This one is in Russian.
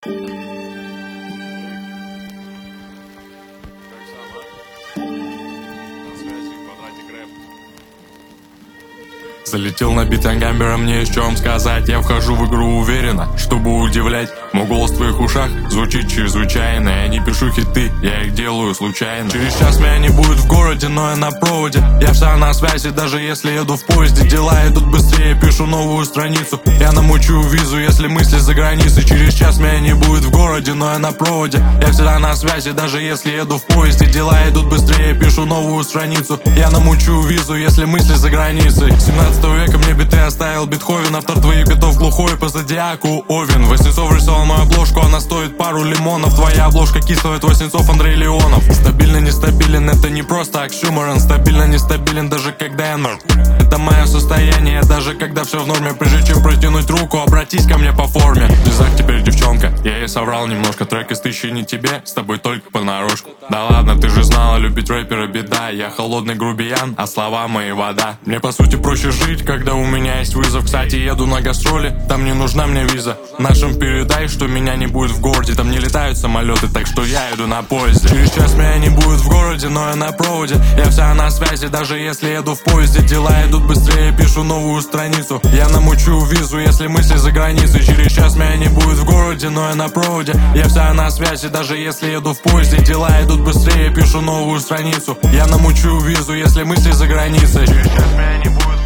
Залетел на бит ангамбера, мне есть чем сказать. Я вхожу в игру уверенно, чтобы удивлять. Мой голос в твоих ушах звучит чрезвычайно. Я не пишу хиты, я их делаю случайно. Через час меня не будет в городе, но я на проводе. Я вся на связи, даже если еду в поезде. Дела идут быстрее, пишу новую страницу. Я намучу визу, если мысли за границей. Через час меня не будет в городе, но я на проводе. Я всегда на связи, даже если еду в поезде. Дела идут быстрее, пишу новую страницу. Я намучу визу, если мысли за границей. 17 века мне биты оставил Бетховен. Автор твоих битов глухой, по зодиаку Овен. Воснецов рисовал мою обложку, она стоит пару лимонов. Твоя обложка кислая, Воснецов Андрей Леонов. Стабильно нестабилен, это не просто оксюморон. Стабильно нестабилен, даже когда я норм. Это мое состояние, даже когда все в норме. Прежде чем протянуть руку, обратись ко мне по форме. Дизак теперь девчонка, я ей соврал немножко. Трек из 1000 не тебе, с тобой только понарошку. Да ладно, ты же знала, любить рэпера беда. Я холодный грубиян, а слова мои вода. Мне по сути проще жить, когда у меня есть вызов. Кстати, еду на гастроли, там не нужна мне виза. Нашим передай, что меня не будет в городе. Там не летают самолеты, так что я иду на поезде. Через час меня не будет в городе, но я на проводе. Я вся на связи, даже если еду в поезде. Дела идут быстрее, пишу новую страницу. Я намучу визу, если мысли за границей. Через час меня не будет в городе, но я на проводе. Я вся на связи, даже если еду в поезде. Дела идут быстрее, пишу новую страницу. Я намучу визу, если мысли за границей. Через час меня не будет